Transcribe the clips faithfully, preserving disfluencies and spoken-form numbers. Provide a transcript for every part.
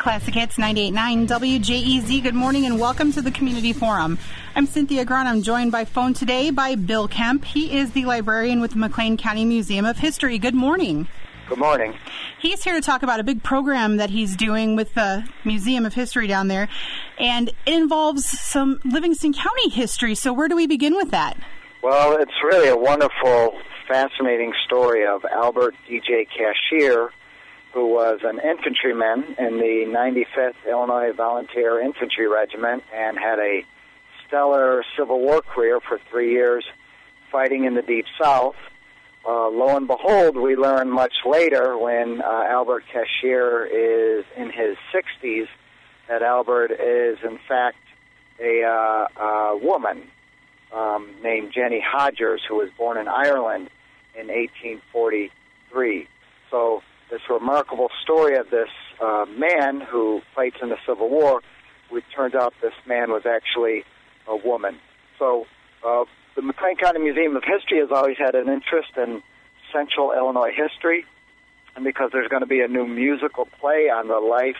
Classic Hits ninety-eight point nine W J E Z. Good morning and welcome to the Community Forum. I'm Cynthia Grun. I'm joined by phone today by Bill Kemp. He is the librarian with the McLean County Museum of History. Good morning. Good morning. He's here to talk about a big program that he's doing with the Museum of History down there, and it involves some Livingston County history. So where do we begin with that? Well, it's really a wonderful, fascinating story of Albert D J Cashier, who was an infantryman in the ninety-fifth Illinois Volunteer Infantry Regiment and had a stellar Civil War career for three years fighting in the Deep South. Uh, lo and behold, we learn much later when uh, Albert Cashier is in his sixties that Albert is, in fact, a, uh, a woman um, named Jenny Hodgers, who was born in Ireland in eighteen forty-three. So this remarkable story of this uh, man who fights in the Civil War, it turns out this man was actually a woman. So uh, the McLean County Museum of History has always had an interest in Central Illinois history, and because there's going to be a new musical play on the life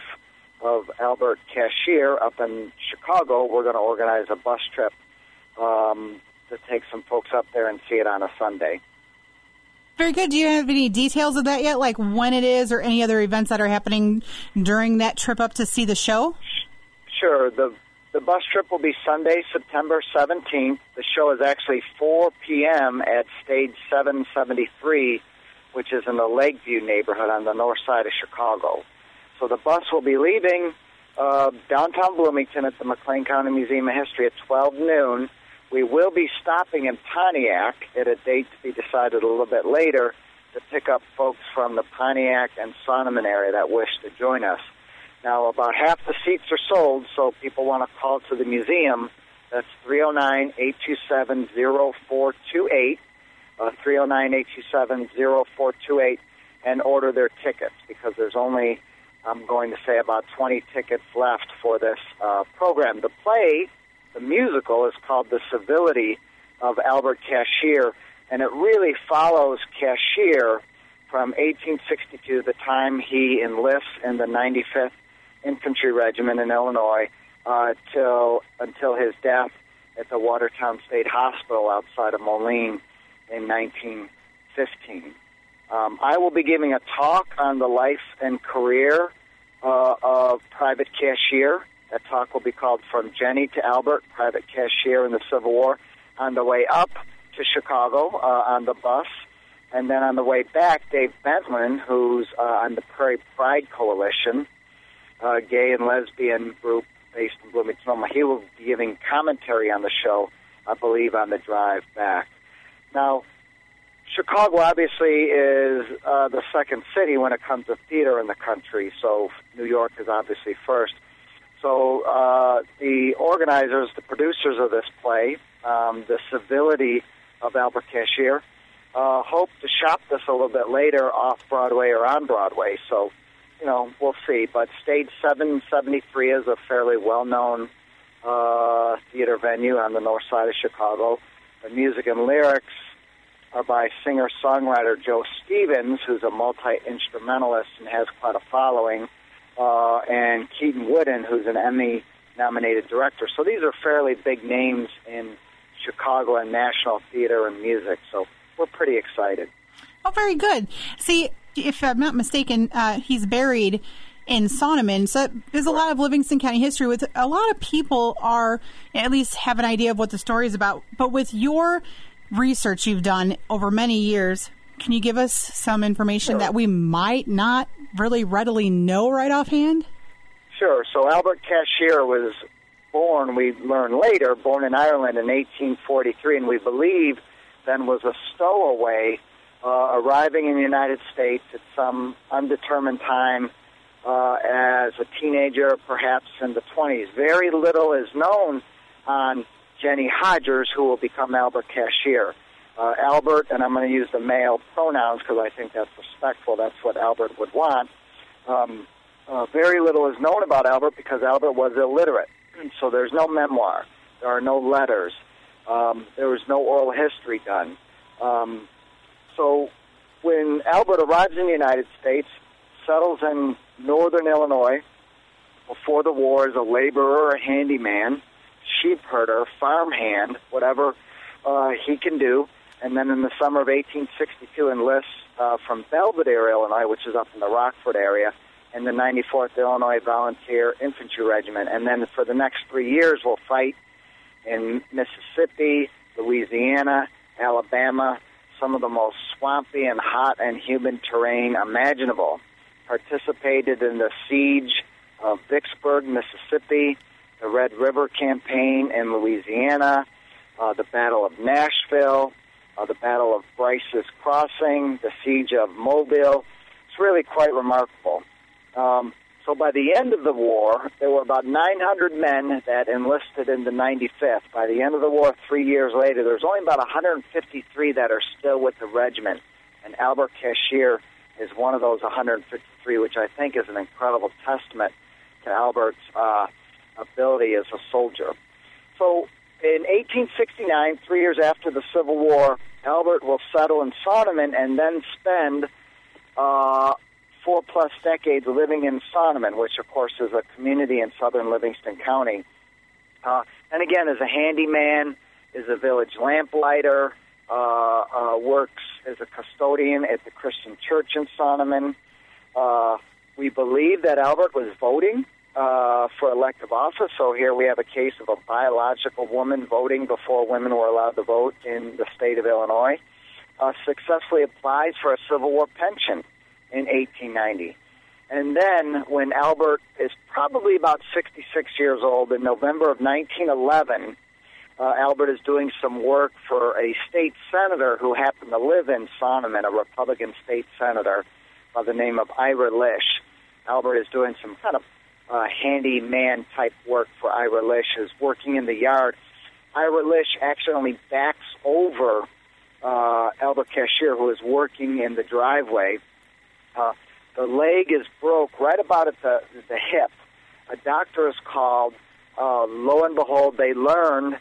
of Albert Cashier up in Chicago, we're going to organize a bus trip um, to take some folks up there and see it on a Sunday. Very good. Do you have any details of that yet, like when it is or any other events that are happening during that trip up to see the show? Sure. The The bus trip will be Sunday, September seventeenth. The show is actually four p.m. at Stage seven seventy-three, which is in the Lakeview neighborhood on the north side of Chicago. So the bus will be leaving uh, downtown Bloomington at the McLean County Museum of History at twelve noon. We will be stopping in Pontiac at a date to be decided a little bit later to pick up folks from the Pontiac and Sonneman area that wish to join us. Now, about half the seats are sold, so people want to call to the museum. That's three oh nine, eight two seven, oh four two eight, uh, three oh nine, eight two seven, oh four two eight, and order their tickets, because there's only, I'm going to say, about twenty tickets left for this uh, program. The play, the musical, is called The Civility of Albert Cashier, and it really follows Cashier from eighteen sixty-two, the time he enlists in the ninety-fifth Infantry Regiment in Illinois, uh, till until his death at the Watertown State Hospital outside of Moline in nineteen fifteen. Um, I will be giving a talk on the life and career uh, of Private Cashier. That talk will be called From Jenny to Albert, Private Cashier in the Civil War, on the way up to Chicago uh, on the bus. And then on the way back, Dave Bentland, who's uh, on the Prairie Pride Coalition, a gay and lesbian group based in Bloomington, Illinois, he will be giving commentary on the show, I believe, on the drive back. Now, Chicago obviously is uh, the second city when it comes to theater in the country, so New York is obviously first. So uh, the organizers, the producers of this play, um, The Civility of Albert Cashier, Uh, hope to shop this a little bit later off-Broadway or on Broadway. So, you know, we'll see. But Stage seven seventy-three is a fairly well-known uh, theater venue on the north side of Chicago. The music and lyrics are by singer-songwriter Joe Stevens, who's a multi-instrumentalist and has quite a following, uh, and Keaton Wooden, who's an Emmy-nominated director. So these are fairly big names in Chicago and national theater and music. So we're pretty excited. Oh, very good. See, if I'm not mistaken, uh, he's buried in Sonneman. So there's a lot of Livingston County history with a lot of people are, at least have an idea of what the story is about. But with your research you've done over many years, can you give us some information Sure. that we might not really readily know right offhand? Sure. So Albert Cashier was born, we learn later, born in Ireland in eighteen forty-three, and we believe then was a stowaway uh, arriving in the United States at some undetermined time uh, as a teenager, perhaps in the twenties. Very little is known on Jenny Hodgers, who will become Albert Cashier. Uh, Albert, and I'm going to use the male pronouns because I think that's respectful. That's what Albert would want. Um, uh, very little is known about Albert because Albert was illiterate. So there's no memoir. There are no letters. Um, there was no oral history done. Um, so when Albert arrives in the United States, settles in northern Illinois, before the war as a laborer, a handyman, sheep herder, farmhand, whatever uh, he can do. And then in the summer of eighteen sixty-two enlists uh, from Belvedere, Illinois, which is up in the Rockford area, in the ninety-fourth Illinois Volunteer Infantry Regiment. And then for the next three years will fight in Mississippi, Louisiana, Alabama, some of the most swampy and hot and humid terrain imaginable. Participated in the siege of Vicksburg, Mississippi, the Red River Campaign in Louisiana, uh, the Battle of Nashville, uh, the Battle of Bryce's Crossing, the Siege of Mobile. It's really quite remarkable. Um, so by the end of the war, there were about nine hundred men that enlisted in the ninety-fifth. By the end of the war, three years later, there's only about one hundred fifty-three that are still with the regiment. And Albert Cashier is one of those one hundred fifty-three, which I think is an incredible testament to Albert's uh, ability as a soldier. So in eighteen sixty-nine, three years after the Civil War, Albert will settle in Sonneman and then spend uh, four-plus decades living in Sonneman, which, of course, is a community in southern Livingston County. Uh, and again, as a handyman, is a village lamplighter, uh, uh, works as a custodian at the Christian Church in Sonneman. Uh, we believe that Albert was voting uh, for elective office, so here we have a case of a biological woman voting before women were allowed to vote in the state of Illinois. Uh, successfully applies for a Civil War pension in eighteen ninety. And then when Albert is probably about sixty-six years old, in November of nineteen eleven, uh, Albert is doing some work for a state senator who happened to live in Sonneman, a Republican state senator by the name of Ira Lish. Albert is doing some kind of uh, handyman type work for Ira Lish, who's working in the yard. Ira Lish actually backs over uh, Albert Cashier, who is working in the driveway. Uh, the leg is broke right about at the, the hip. A doctor is called. Uh, lo and behold, they learned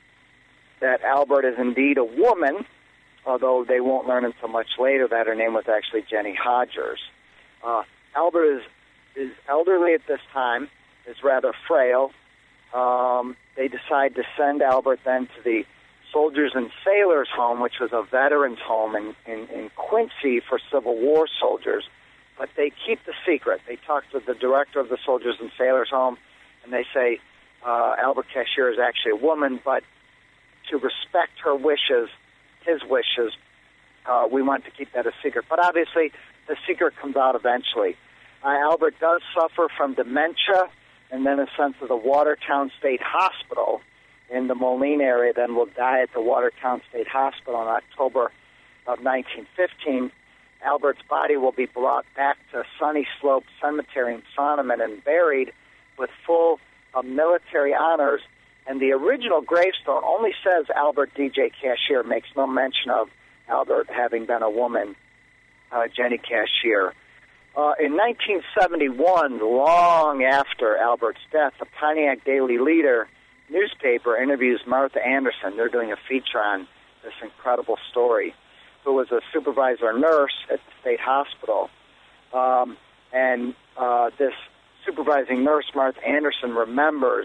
that Albert is indeed a woman, although they won't learn until much later that her name was actually Jenny Hodgers. Uh, Albert is, is elderly at this time, is rather frail. Um, they decide to send Albert then to the Soldiers and Sailors Home, which was a veterans home in, in, in Quincy for Civil War soldiers. But they keep the secret. They talk to the director of the Soldiers and Sailors Home, and they say, uh, Albert Cashier is actually a woman, but to respect her wishes, his wishes, uh, we want to keep that a secret. But obviously, the secret comes out eventually. Uh, Albert does suffer from dementia and then is sent to the Watertown State Hospital in the Moline area, then will die at the Watertown State Hospital in October of nineteen fifteen. Albert's body will be brought back to Sunny Slope Cemetery in Sonneman and buried with full uh, military honors. And the original gravestone only says Albert D J Cashier, makes no mention of Albert having been a woman, uh, Jenny Cashier. Uh, in nineteen seventy-one, long after Albert's death, the Pontiac Daily Leader newspaper interviews Martha Anderson. They're doing a feature on this incredible story, who was a supervisor nurse at the state hospital. Um, and uh, this supervising nurse, Martha Anderson, remembers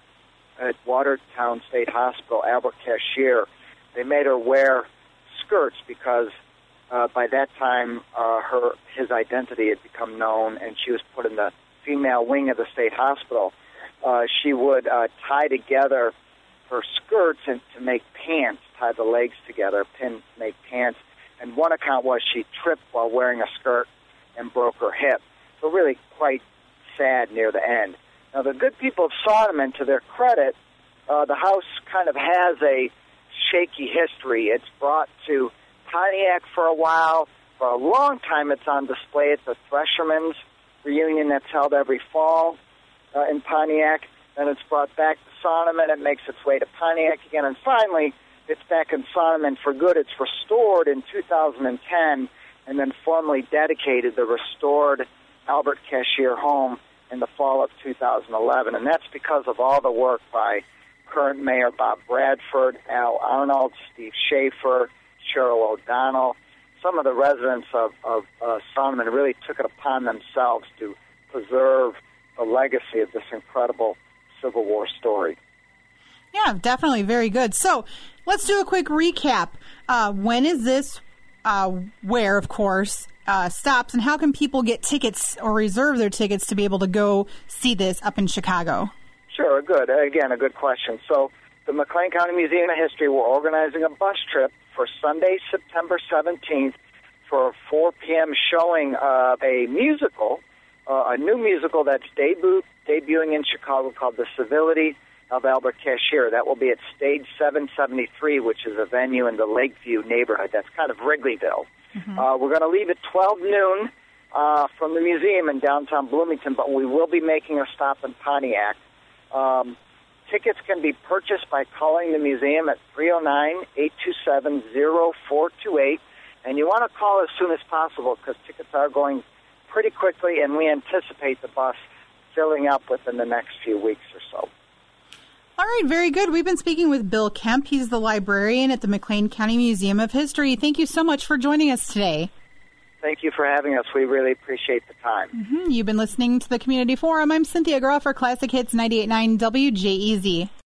at Watertown State Hospital, Albert Cashier, they made her wear skirts because uh, by that time uh, her his identity had become known, and she was put in the female wing of the state hospital. Uh, she would uh, tie together her skirts and to make pants, tie the legs together, pin to make pants. And one account was she tripped while wearing a skirt and broke her hip. So really quite sad near the end. Now, the good people of Sonneman, to their credit, uh, the house kind of has a shaky history. It's brought to Pontiac for a while. For a long time, it's on display at the Thresherman's reunion that's held every fall uh, in Pontiac. Then it's brought back to Sonneman. It makes its way to Pontiac again. And finally, it's back in Sonneman for good. It's restored in two thousand ten and then formally dedicated the restored Albert Cashier home in the fall of two thousand eleven. And that's because of all the work by current Mayor Bob Bradford, Al Arnold, Steve Schaefer, Cheryl O'Donnell. Some of the residents of, of uh, Sonneman really took it upon themselves to preserve the legacy of this incredible Civil War story. Yeah, definitely very good. So let's do a quick recap. Uh, when is this, uh, where, of course, uh, stops, and how can people get tickets or reserve their tickets to be able to go see this up in Chicago? Sure, good. Again, a good question. So the McLean County Museum of History, we're organizing a bus trip for Sunday, September seventeenth for a four p.m. showing of a musical, uh, a new musical that's debut, debuting in Chicago called The Civility of Albert Cashier. That will be at Stage seven seventy-three, which is a venue in the Lakeview neighborhood. That's kind of Wrigleyville. Mm-hmm. Uh, we're going to leave at twelve noon uh, from the museum in downtown Bloomington, but we will be making a stop in Pontiac. Um, tickets can be purchased by calling the museum at three oh nine, eight two seven, oh four two eight, and you want to call as soon as possible because tickets are going pretty quickly, and we anticipate the bus filling up within the next few weeks or so. All right, very good. We've been speaking with Bill Kemp. He's the librarian at the McLean County Museum of History. Thank you so much for joining us today. Thank you for having us. We really appreciate the time. Mm-hmm. You've been listening to the Community Forum. I'm Cynthia Groff for Classic Hits ninety-eight point nine W J E Z.